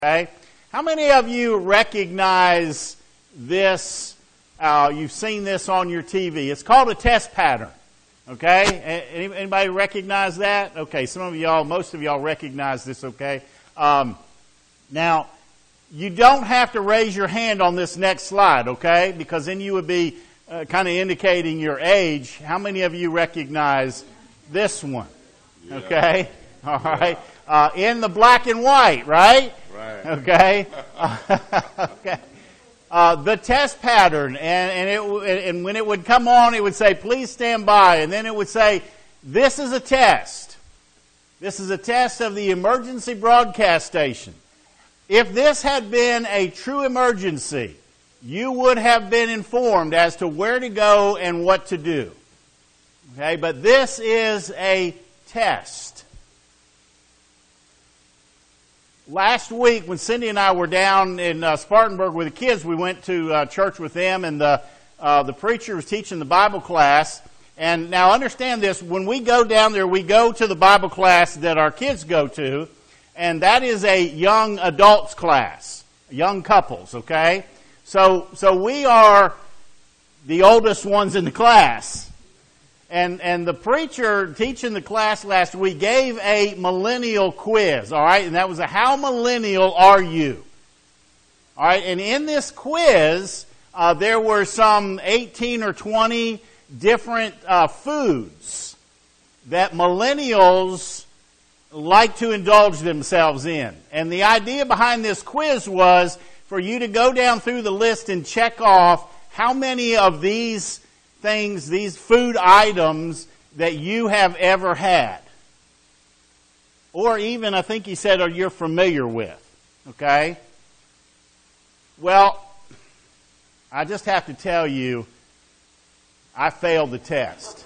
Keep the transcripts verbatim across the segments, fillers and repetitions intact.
Okay? How many of you recognize this? Uh, you've seen this on your T V. It's called a test pattern. Okay? Anybody recognize that? Okay, some of y'all, most of y'all recognize this, okay? Um, now, you don't have to raise your hand on this next slide, okay? Because then you would be uh, kind of indicating your age. How many of you recognize this one? Yeah. Okay? All right. Uh, in the black and white, right? Right. Okay. okay. Uh, the test pattern, and and it and when it would come on, it would say, "Please stand by," and then it would say, "This is a test. This is a test of the emergency broadcast station." If this had been a true emergency, you would have been informed as to where to go and what to do. Okay, but this is a test. Last week, when Cindy and I were down in uh, Spartanburg with the kids, we went to uh, church with them, and the uh, the preacher was teaching the Bible class. And now understand this, when we go down there, we go to the Bible class that our kids go to, and that is a young adults class, young couples, okay? So, so we are the oldest ones in the class. And and the preacher teaching the class last week gave a millennial quiz, all right? And that was a how millennial are you? All right, and in this quiz, uh, there were some eighteen or twenty different uh, foods that millennials like to indulge themselves in. And the idea behind this quiz was for you to go down through the list and check off how many of these things, these food items that you have ever had. Or even, I think he said, or you're familiar with. Okay? Well, I just have to tell you, I failed the test.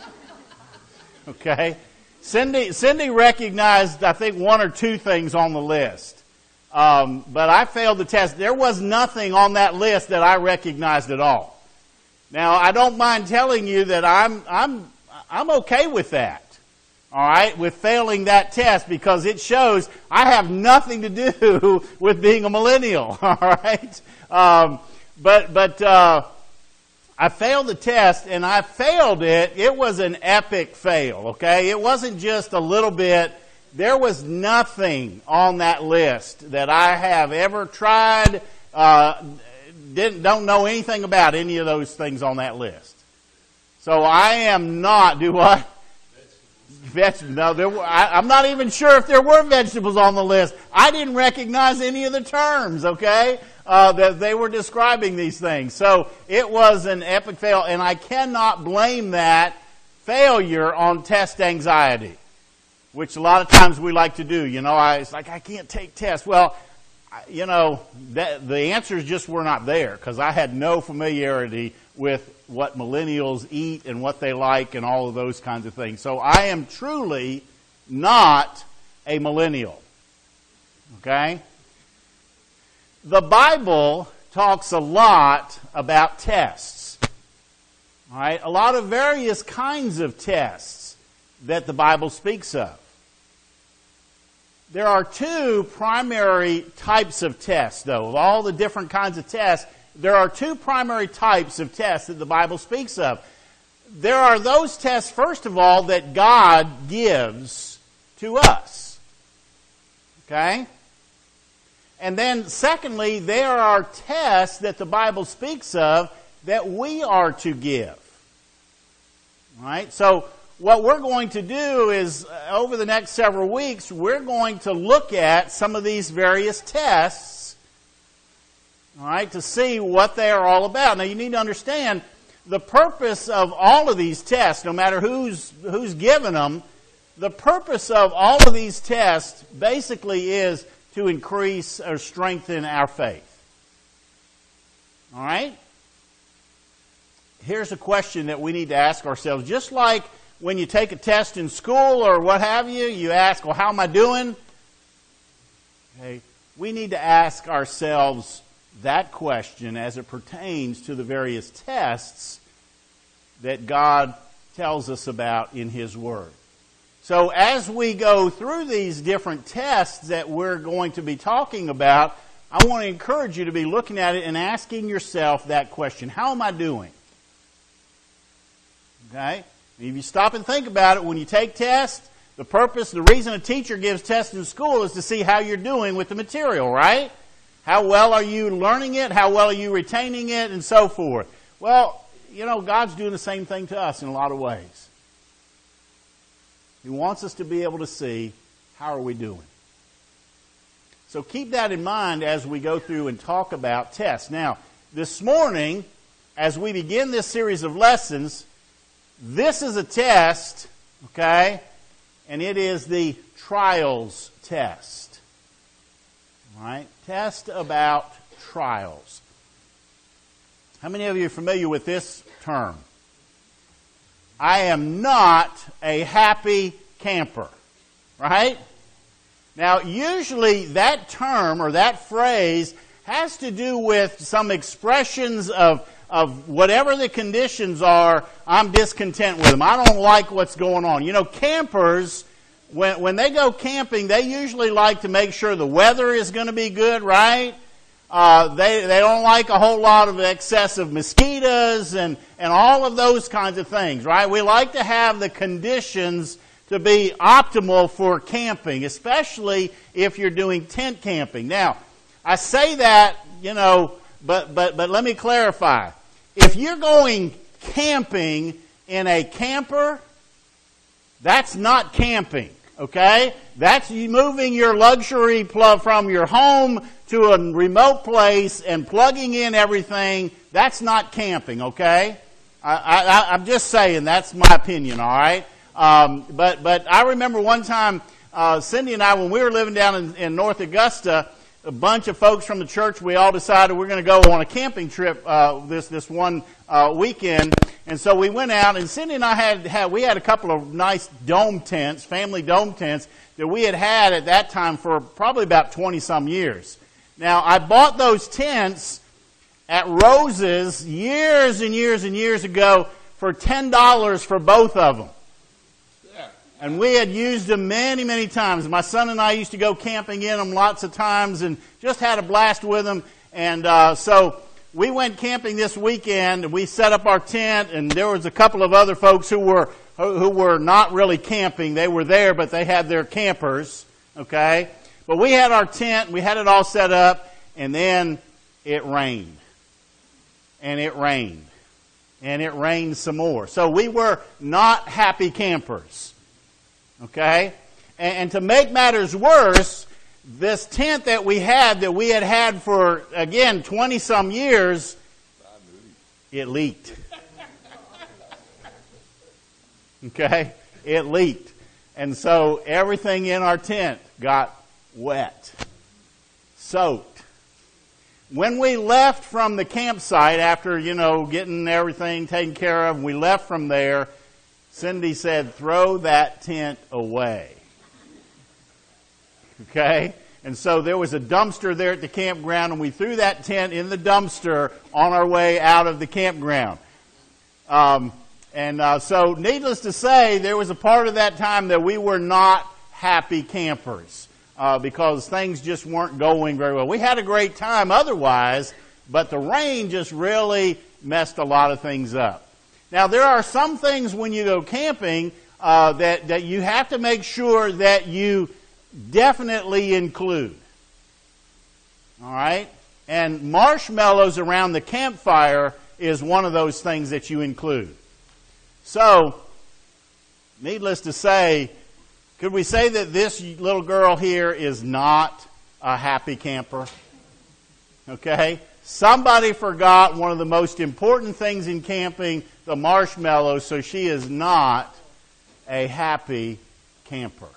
Okay? Cindy, Cindy recognized, I think, one or two things on the list. Um, but I failed the test. There was nothing on that list that I recognized at all. Now, I don't mind telling you that I'm I'm I'm okay with that. All right, with failing that test, because it shows I have nothing to do with being a millennial. All right, um, but but uh, I failed the test, and I failed it. It was an epic fail. Okay, it wasn't just a little bit. There was nothing on that list that I have ever tried. Uh, Didn't, don't know anything about any of those things on that list. So I am not, do what? Vegetables. No, there were, I, I'm not even sure if there were vegetables on the list. I didn't recognize any of the terms, okay, uh, that they were describing these things. So it was an epic fail, and I cannot blame that failure on test anxiety, which a lot of times we like to do. You know, I, it's like, I can't take tests. Well, you know, that, the answers just were not there because I had no familiarity with what millennials eat and what they like and all of those kinds of things. So I am truly not a millennial. Okay? The Bible talks a lot about tests. All right? A lot of various kinds of tests that the Bible speaks of. There are two primary types of tests, though. Of all the different kinds of tests, there are two primary types of tests that the Bible speaks of. There are those tests, first of all, that God gives to us. Okay? And then, secondly, there are tests that the Bible speaks of that we are to give. All right? So, what we're going to do is, uh, over the next several weeks, we're going to look at some of these various tests, all right, to see what they are all about. Now, you need to understand the purpose of all of these tests, no matter who's who's given them, the purpose of all of these tests basically is to increase or strengthen our faith. All right? Here's a question that we need to ask ourselves. Just like when you take a test in school or what have you, you ask, well, how am I doing? Okay. We need to ask ourselves that question as it pertains to the various tests that God tells us about in His Word. So as we go through these different tests that we're going to be talking about, I want to encourage you to be looking at it and asking yourself that question. How am I doing? Okay? If you stop and think about it, when you take tests, the purpose, the reason a teacher gives tests in school is to see how you're doing with the material, right? How well are you learning it? How well are you retaining it? And so forth. Well, you know, God's doing the same thing to us in a lot of ways. He wants us to be able to see, how are we doing? So keep that in mind as we go through and talk about tests. Now, this morning, as we begin this series of lessons, this is a test, okay? And it is the trials test. All right? Test about trials. How many of you are familiar with this term? I am not a happy camper, right? Now, usually that term or that phrase has to do with some expressions of, of whatever the conditions are, I'm discontent with them. I don't like what's going on. You know, campers, when, when they go camping, they usually like to make sure the weather is going to be good, right? Uh, they, they don't like a whole lot of excessive mosquitoes and, and all of those kinds of things, right? We like to have the conditions to be optimal for camping, especially if you're doing tent camping. Now, I say that, you know, but, but, but let me clarify. If you're going camping in a camper, that's not camping, okay? That's you moving your luxury plug from your home to a remote place and plugging in everything. That's not camping, okay? I, I, I'm just saying, that's my opinion, all right? Um, but but I remember one time, uh, Cindy and I, when we were living down in, in North Augusta, a bunch of folks from the church, we all decided we're going to go on a camping trip uh, this this one uh, weekend. And so we went out, and Cindy and I had, had we had a couple of nice dome tents, family dome tents, that we had had at that time for probably about twenty-some years. Now, I bought those tents at Rose's years and years and years ago for ten dollars for both of them. And we had used them many, many times. My son and I used to go camping in them lots of times and just had a blast with them. And uh, so we went camping this weekend, and we set up our tent, and there was a couple of other folks who were who were not really camping. They were there, but they had their campers, okay? But we had our tent, we had it all set up, and then it rained. And it rained. And it rained some more. So we were not happy campers. Okay? And, and to make matters worse, this tent that we had, that we had had for, again, twenty-some years, it leaked. Okay? It leaked. And so everything in our tent got wet, soaked. When we left from the campsite, after, you know, getting everything taken care of, we left from there, Cindy said, throw that tent away. Okay? And so there was a dumpster there at the campground, and we threw that tent in the dumpster on our way out of the campground. Um, and uh, so, needless to say, there was a part of that time that we were not happy campers uh, because things just weren't going very well. We had a great time otherwise, but the rain just really messed a lot of things up. Now, there are some things when you go camping uh, that, that you have to make sure that you definitely include. All right? And marshmallows around the campfire is one of those things that you include. So, needless to say, could we say that this little girl here is not a happy camper? Okay? Somebody forgot one of the most important things in camping, the marshmallows, so she is not a happy camper.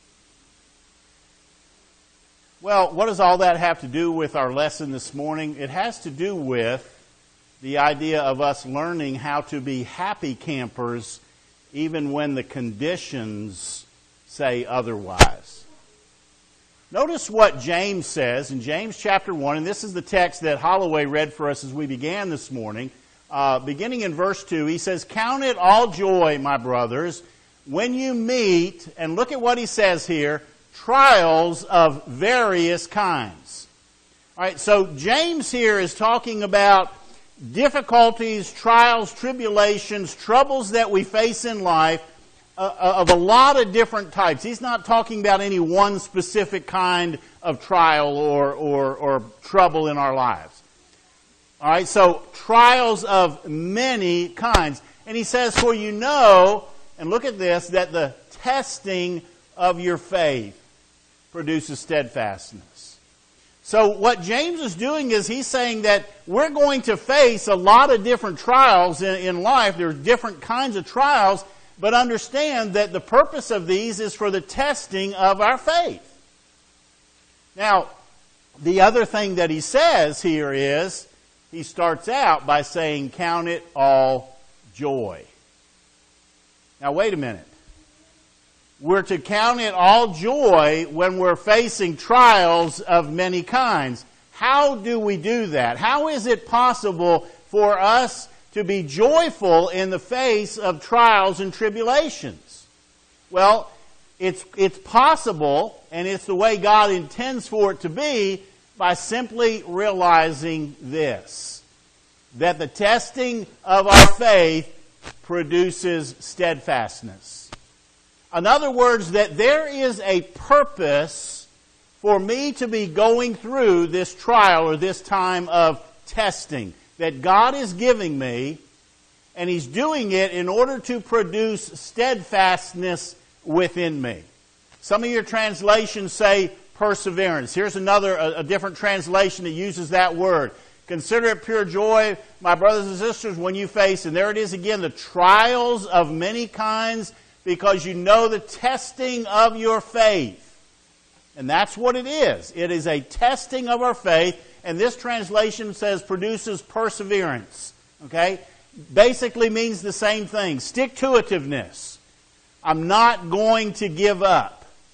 Well, what does all that have to do with our lesson this morning? It has to do with the idea of us learning how to be happy campers even when the conditions say otherwise. Notice what James says in James chapter one, and this is the text that Holloway read for us as we began this morning. Uh, beginning in verse two, he says, "Count it all joy, my brothers, when you meet, and look at what he says here, trials of various kinds. All right, so James here is talking about difficulties, trials, tribulations, troubles that we face in life uh, of a lot of different types. He's not talking about any one specific kind of trial or, or, or trouble in our lives. All right, so trials of many kinds. And he says, for you know, and look at this, that the testing of your faith produces steadfastness. So what James is doing is he's saying that we're going to face a lot of different trials in, in life. There's different kinds of trials, but understand that the purpose of these is for the testing of our faith. Now, the other thing that he says here is, he starts out by saying, count it all joy. Now, wait a minute. We're to count it all joy when we're facing trials of many kinds. How do we do that? How is it possible for us to be joyful in the face of trials and tribulations? Well, it's, it's possible, and it's the way God intends for it to be, by simply realizing this, that the testing of our faith produces steadfastness. In other words, that there is a purpose for me to be going through this trial or this time of testing that God is giving me, and He's doing it in order to produce steadfastness within me. Some of your translations say perseverance. Here's another, a, a different translation that uses that word. Consider it pure joy, my brothers and sisters, when you face, and there it is again, the trials of many kinds, because you know the testing of your faith. And that's what it is. It is a testing of our faith, and this translation says produces perseverance. Okay? Basically means the same thing. Stick-to-itiveness. I'm not going to give up.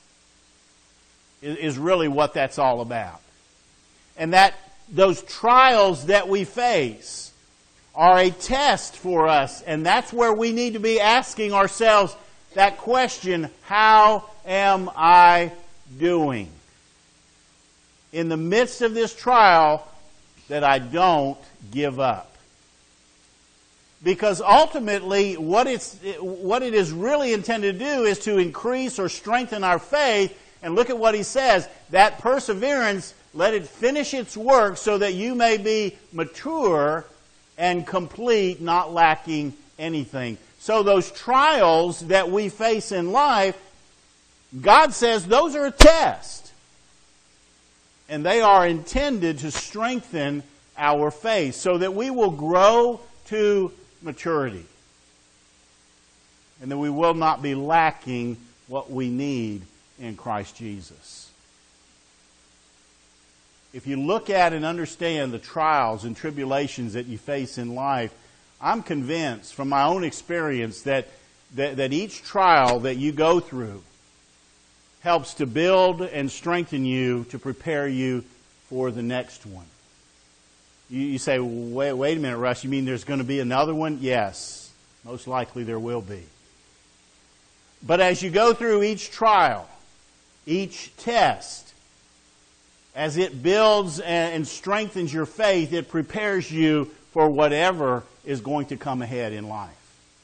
Is really what that's all about. And that those trials that we face are a test for us, and that's where we need to be asking ourselves that question, how am I doing? In the midst of this trial, that I don't give up. Because ultimately, what it's what it is really intended to do is to increase or strengthen our faith. And look at what he says, that perseverance, let it finish its work so that you may be mature and complete, not lacking anything. So those trials that we face in life, God says those are a test. And they are intended to strengthen our faith so that we will grow to maturity. And that we will not be lacking what we need in Christ Jesus. If you look at and understand the trials and tribulations that you face in life, I'm convinced from my own experience that, that, that each trial that you go through helps to build and strengthen you to prepare you for the next one. You, you say, wait, wait a minute, Russ, you mean there's going to be another one? Yes, most likely there will be. But as you go through each trial, each test, as it builds and strengthens your faith, it prepares you for whatever is going to come ahead in life.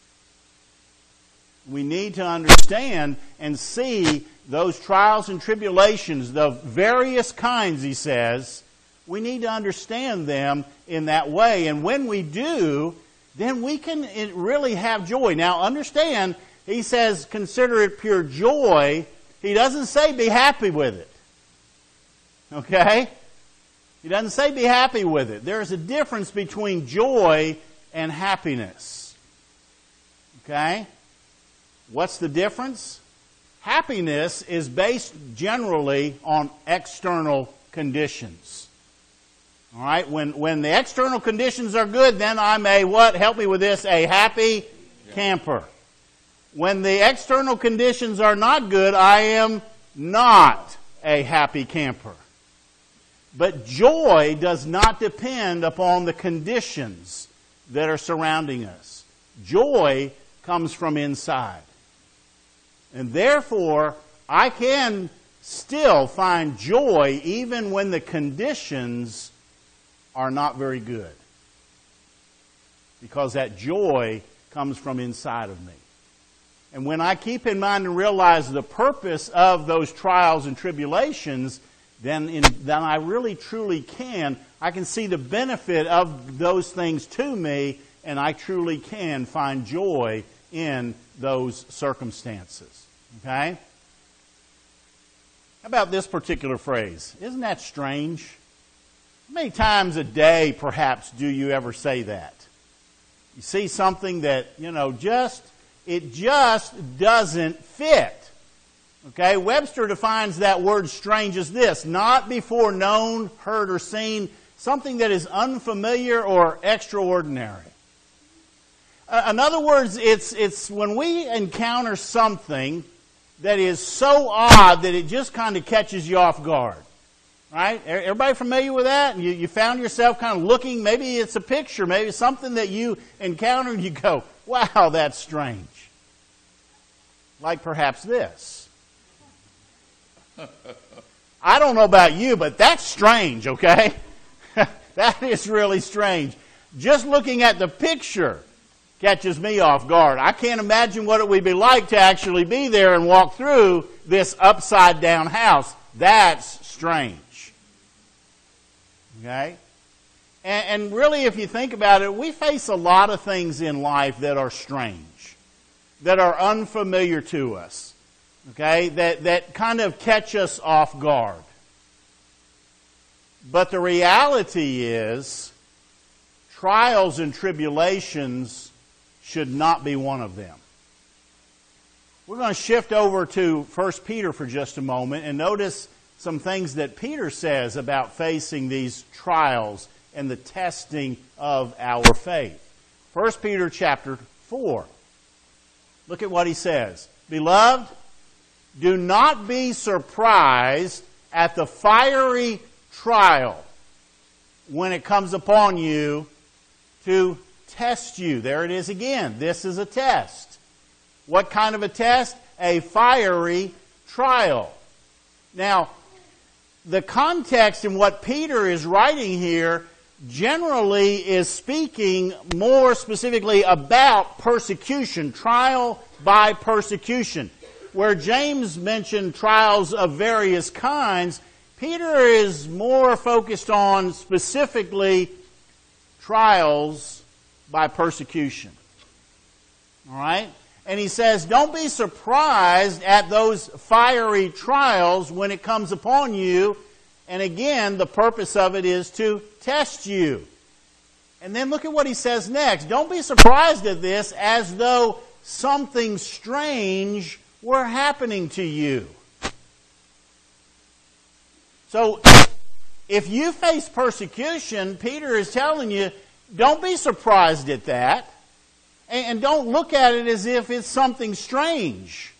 We need to understand and see those trials and tribulations, the various kinds, he says. We need to understand them in that way. And when we do, then we can really have joy. Now, understand, he says, consider it pure joy. He doesn't say be happy with it. Okay? He doesn't say be happy with it. There's a difference between joy and happiness. Okay? What's the difference? Happiness is based generally on external conditions. All right? When, when the external conditions are good, then I'm a, what? Help me with this, a happy camper. When the external conditions are not good, I am not a happy camper. But joy does not depend upon the conditions that are surrounding us. Joy comes from inside. And therefore, I can still find joy even when the conditions are not very good. Because that joy comes from inside of me. And when I keep in mind and realize the purpose of those trials and tribulations, then, in, then I really truly can. I can see the benefit of those things to me, and I truly can find joy in those circumstances. Okay? How about this particular phrase? Isn't that strange? How many times a day, perhaps, do you ever say that? You see something that, you know, just, it just doesn't fit. Okay? Webster defines that word strange as this: not before known, heard, or seen, something that is unfamiliar or extraordinary. Uh, in other words, it's, it's when we encounter something that is so odd that it just kind of catches you off guard. Right? Everybody familiar with that? And you, you found yourself kind of looking, maybe it's a picture, maybe it's something that you encounter and you go, wow, that's strange. Like perhaps this. I don't know about you, but that's strange, okay? That is really strange. Just looking at the picture catches me off guard. I can't imagine what it would be like to actually be there and walk through this upside down house. That's strange. Okay? And, and really, if you think about it, we face a lot of things in life that are strange, that are unfamiliar to us, okay? That, that kind of catch us off guard. But the reality is, trials and tribulations should not be one of them. We're going to shift over to First Peter for just a moment and notice some things that Peter says about facing these trials and the testing of our faith. First Peter chapter four. Look at what he says. Beloved, do not be surprised at the fiery trial when it comes upon you to test you. There it is again. This is a test. What kind of a test? A fiery trial. Now, the context in what Peter is writing here generally is speaking more specifically about persecution, trial by persecution. Where James mentioned trials of various kinds, Peter is more focused on specifically trials by persecution. All right? And he says, don't be surprised at those fiery trials when it comes upon you. And again, the purpose of it is to test you. And then look at what he says next. Don't be surprised at this as though something strange were happening to you. So, if you face persecution, Peter is telling you, don't be surprised at that. And don't look at it as if it's something strange.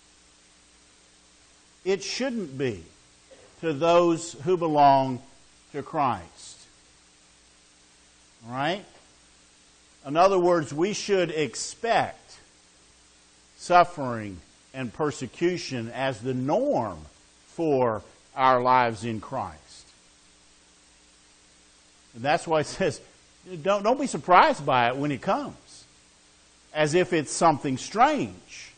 It shouldn't be to those who belong to Christ. All right? In other words, we should expect suffering and persecution as the norm for our lives in Christ. And that's why it says, don't, don't be surprised by it when it comes, as if it's something strange.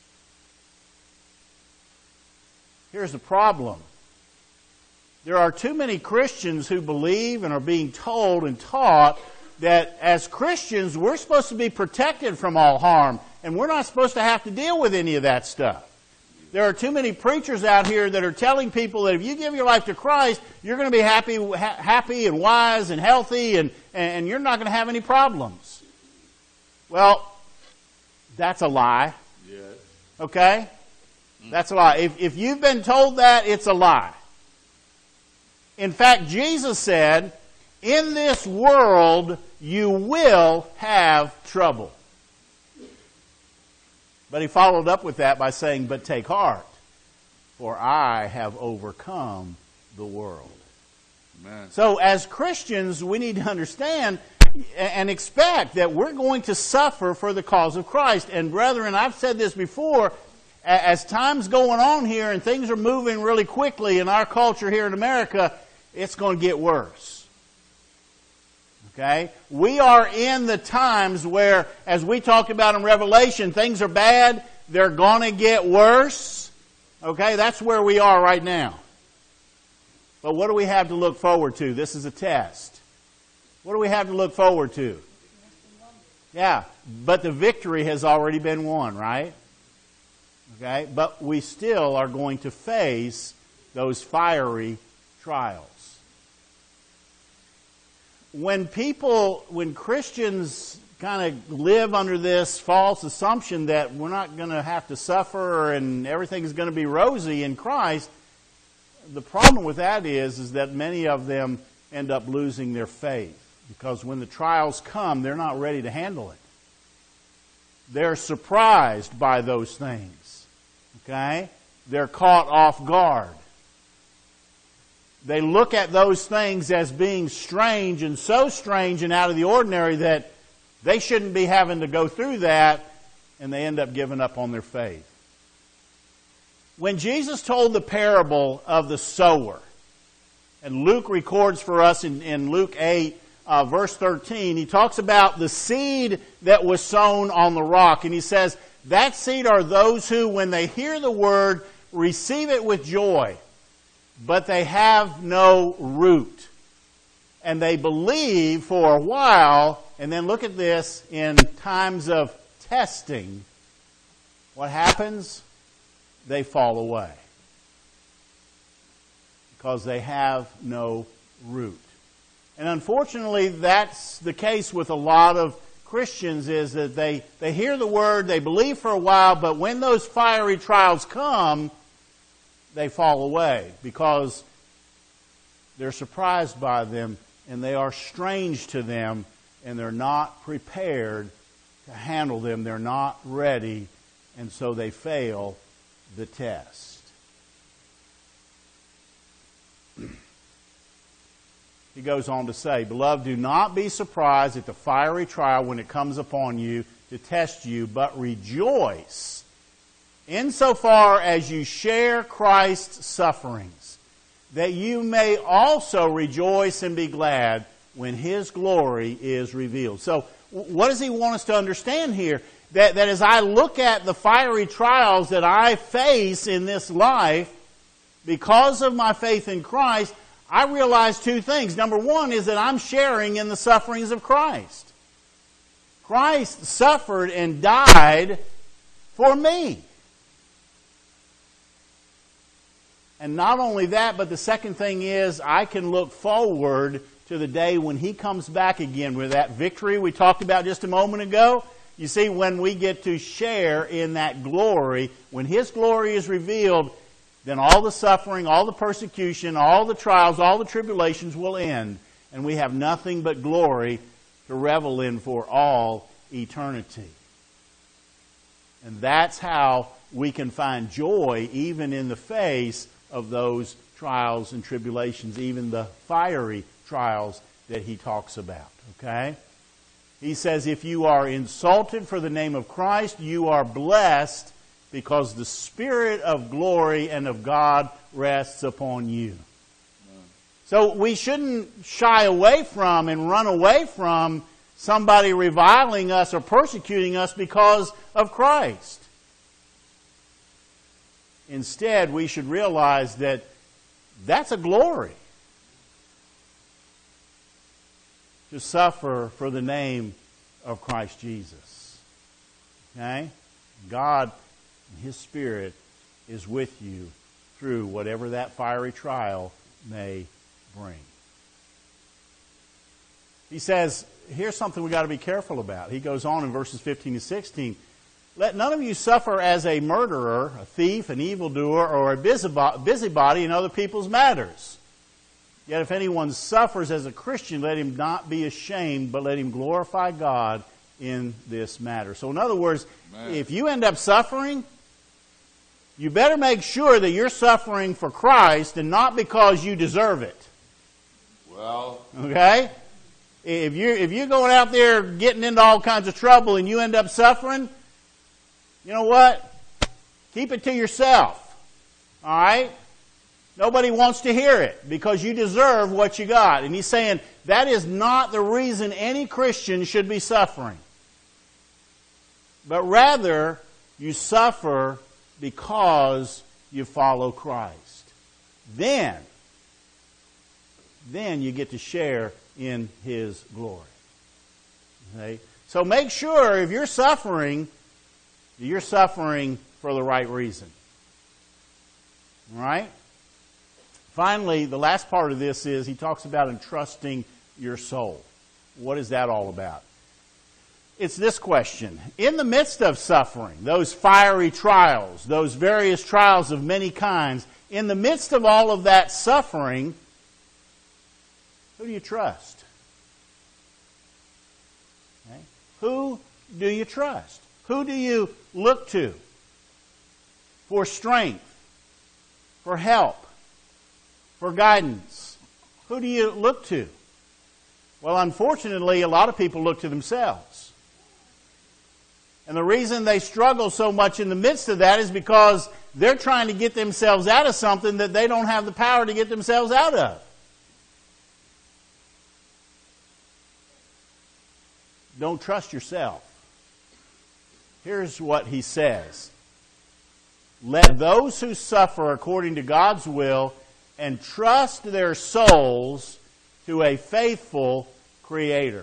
Here's the problem. There are too many Christians who believe and are being told and taught that as Christians we're supposed to be protected from all harm and we're not supposed to have to deal with any of that stuff. There are too many preachers out here that are telling people that if you give your life to Christ, you're going to be happy, ha- happy and wise and healthy and, and you're not going to have any problems. Well, that's a lie. Yes. Okay? That's a lie. If, if you've been told that, it's a lie. In fact, Jesus said, in this world you will have trouble. But he followed up with that by saying, but take heart, for I have overcome the world. Amen. So as Christians, we need to understand and expect that we're going to suffer for the cause of Christ. And brethren, I've said this before, as time's going on here and things are moving really quickly in our culture here in America, it's going to get worse. Okay? We are in the times where, as we talked about in Revelation, things are bad, they're going to get worse. Okay? That's where we are right now. But what do we have to look forward to? This is a test. What do we have to look forward to? Yeah, but the victory has already been won, right? Okay, but we still are going to face those fiery trials. When people, when Christians kind of live under this false assumption that we're not going to have to suffer and everything's going to be rosy in Christ, the problem with that is, is that many of them end up losing their faith. Because when the trials come, they're not ready to handle it. They're surprised by those things. Okay? They're caught off guard. They look at those things as being strange and so strange and out of the ordinary that they shouldn't be having to go through that, and they end up giving up on their faith. When Jesus told the parable of the sower, and Luke records for us in, in Luke eight, uh, verse thirteen, he talks about the seed that was sown on the rock. And he says, that seed are those who, when they hear the word, receive it with joy, but they have no root. And they believe for a while, and then look at this, in times of testing, what happens? They fall away. Because they have no root. And unfortunately, that's the case with a lot of Christians, is that they, they hear the word, they believe for a while, but when those fiery trials come, they fall away because they're surprised by them and they are strange to them and they're not prepared to handle them. They're not ready, and so they fail the test. He goes on to say, Beloved, do not be surprised at the fiery trial when it comes upon you to test you, but rejoice insofar as you share Christ's sufferings, that you may also rejoice and be glad when His glory is revealed. So, what does he want us to understand here? That, that as I look at the fiery trials that I face in this life, because of my faith in Christ, I realize two things. Number one is that I'm sharing in the sufferings of Christ. Christ suffered and died for me. And not only that, but the second thing is I can look forward to the day when He comes back again with that victory we talked about just a moment ago. You see, when we get to share in that glory, when His glory is revealed, then all the suffering, all the persecution, all the trials, all the tribulations will end. And we have nothing but glory to revel in for all eternity. And that's how we can find joy even in the face of those trials and tribulations, even the fiery trials that he talks about. Okay? He says, if you are insulted for the name of Christ, you are blessed, because the Spirit of glory and of God rests upon you. So we shouldn't shy away from and run away from somebody reviling us or persecuting us because of Christ. Instead, we should realize that that's a glory to suffer for the name of Christ Jesus. Okay? God, His Spirit is with you through whatever that fiery trial may bring. He says, here's something we've got to be careful about. He goes on in verses fifteen to sixteen. Let none of you suffer as a murderer, a thief, an evildoer, or a busybody in other people's matters. Yet if anyone suffers as a Christian, let him not be ashamed, but let him glorify God in this matter. So in other words, Man. if you end up suffering, you better make sure that you're suffering for Christ and not because you deserve it. Well, okay? If you're, if you're going out there getting into all kinds of trouble and you end up suffering, you know what? Keep it to yourself. All right? Nobody wants to hear it because you deserve what you got. And he's saying that is not the reason any Christian should be suffering. But rather, you suffer because you follow Christ. Then, then you get to share in His glory. Okay? So make sure if you're suffering, you're suffering for the right reason. All right? Finally, the last part of this is he talks about entrusting your soul. What is that all about? It's this question. In the midst of suffering, those fiery trials, those various trials of many kinds, in the midst of all of that suffering, who do you trust? Okay? Who do you trust? Who do you look to for strength, for help, for guidance? Who do you look to? Well, unfortunately, a lot of people look to themselves. And the reason they struggle so much in the midst of that is because they're trying to get themselves out of something that they don't have the power to get themselves out of. Don't trust yourself. Here's what he says. Let those who suffer according to God's will entrust their souls to a faithful Creator.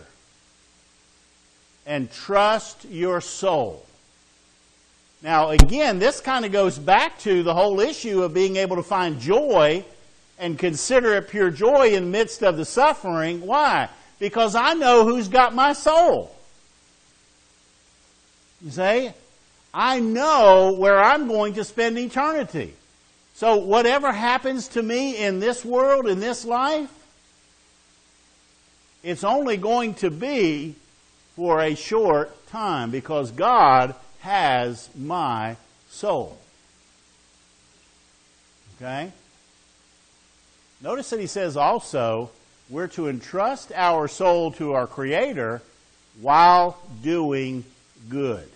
Entrust your soul. Now, again, this kind of goes back to the whole issue of being able to find joy and consider it pure joy in the midst of the suffering. Why? Because I know who's got my soul. You see? I know where I'm going to spend eternity. So whatever happens to me in this world, in this life, it's only going to be for a short time because God has my soul. Okay? Notice that he says also, we're to entrust our soul to our Creator while doing good.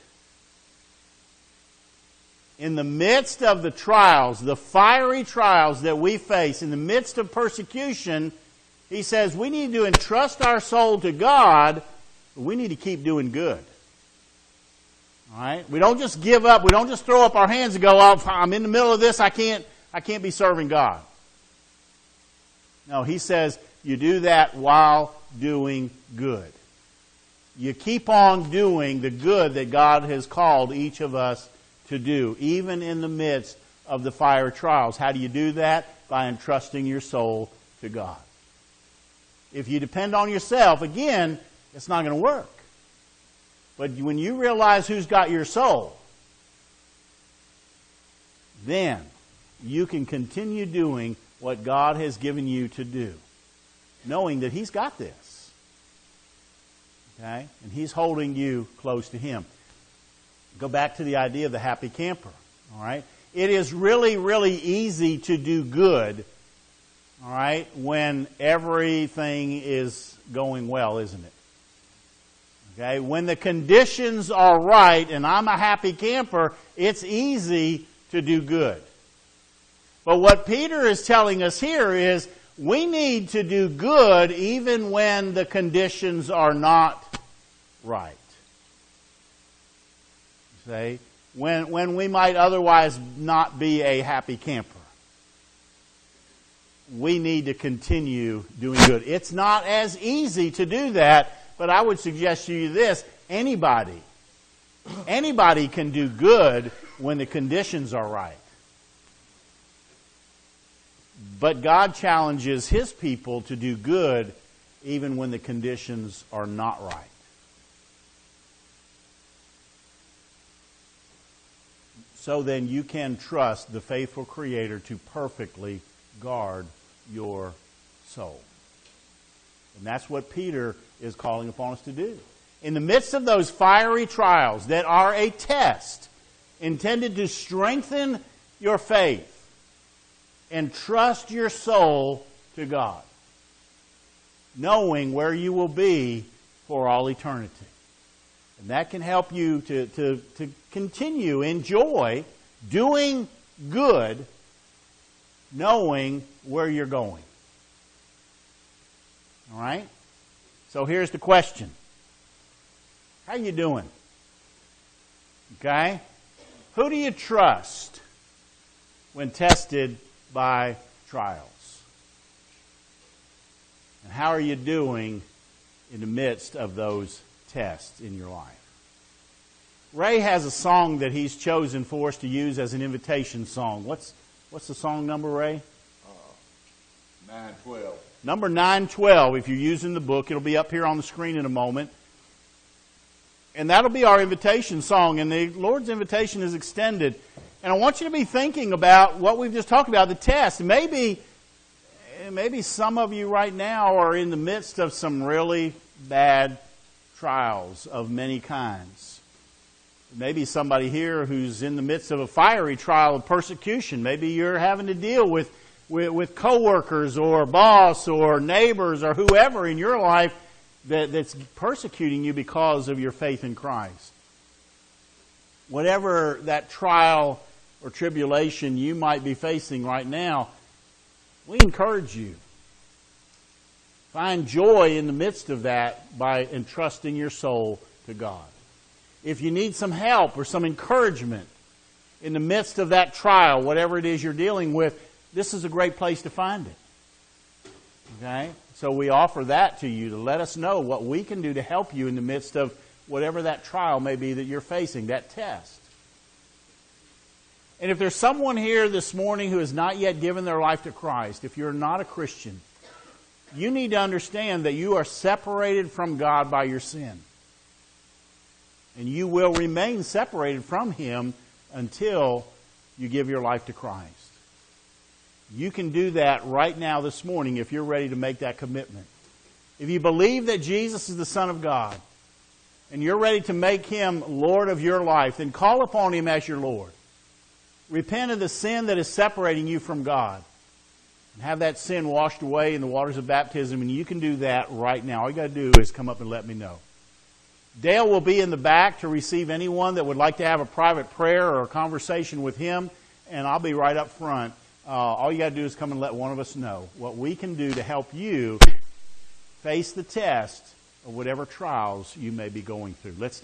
In the midst of the trials, the fiery trials that we face, in the midst of persecution, he says we need to entrust our soul to God, but we need to keep doing good. All right? We don't just give up. We don't just throw up our hands and go, oh, I'm in the middle of this. I can't, I can't be serving God. No, he says you do that while doing good. You keep on doing the good that God has called each of us to do, even in the midst of the fire trials. How do you do that? By entrusting your soul to God. If you depend on yourself, again, it's not going to work. But when you realize who's got your soul, then you can continue doing what God has given you to do, knowing that He's got this. Okay? And He's holding you close to Him. Go back to the idea of the happy camper. All right? It is really, really easy to do good, all right, when everything is going well, isn't it? Okay? When the conditions are right and I'm a happy camper, it's easy to do good. But what Peter is telling us here is we need to do good even when the conditions are not right. See? When, when we might otherwise not be a happy camper. We need to continue doing good. It's not as easy to do that, but I would suggest to you this. Anybody, anybody can do good when the conditions are right. But God challenges His people to do good even when the conditions are not right. So then you can trust the faithful Creator to perfectly guard your soul. And that's what Peter is calling upon us to do. In the midst of those fiery trials that are a test intended to strengthen your faith, entrust your soul to God, knowing where you will be for all eternity. And that can help you to, to, to continue in joy Doing good, knowing where you're going. All right? So here's the question. How you doing? Okay? Who do you trust when tested by trials? And how are you doing in the midst of those tests in your life? Ray has a song that he's chosen for us to use as an invitation song. What's what's the song number, Ray? Uh, nine twelve. Number nine twelve. If you're using the book, it'll be up here on the screen in a moment. And that'll be our invitation song. And the Lord's invitation is extended. And I want you to be thinking about what we've just talked about, the test. Maybe, maybe some of you right now are in the midst of some really bad trials of many kinds. Maybe somebody here who's in the midst of a fiery trial of persecution. Maybe you're having to deal with, with, with coworkers or boss or neighbors or whoever in your life that, that's persecuting you because of your faith in Christ. Whatever that trial or tribulation you might be facing right now, we encourage you. Find joy in the midst of that by entrusting your soul to God. If you need some help or some encouragement in the midst of that trial, whatever it is you're dealing with, this is a great place to find it. Okay? So we offer that to you to let us know what we can do to help you in the midst of whatever that trial may be that you're facing, that test. And if there's someone here this morning who has not yet given their life to Christ, if you're not a Christian, you need to understand that you are separated from God by your sin. And you will remain separated from Him until you give your life to Christ. You can do that right now this morning if you're ready to make that commitment. If you believe that Jesus is the Son of God and you're ready to make Him Lord of your life, then call upon Him as your Lord. Repent of the sin that is separating you from God and have that sin washed away in the waters of baptism, and you can do that right now. All you got to do is come up and let me know. Dale will be in the back to receive anyone that would like to have a private prayer or a conversation with him, and I'll be right up front. Uh, all you got to do is come and let one of us know what we can do to help you face the test of whatever trials you may be going through. Let's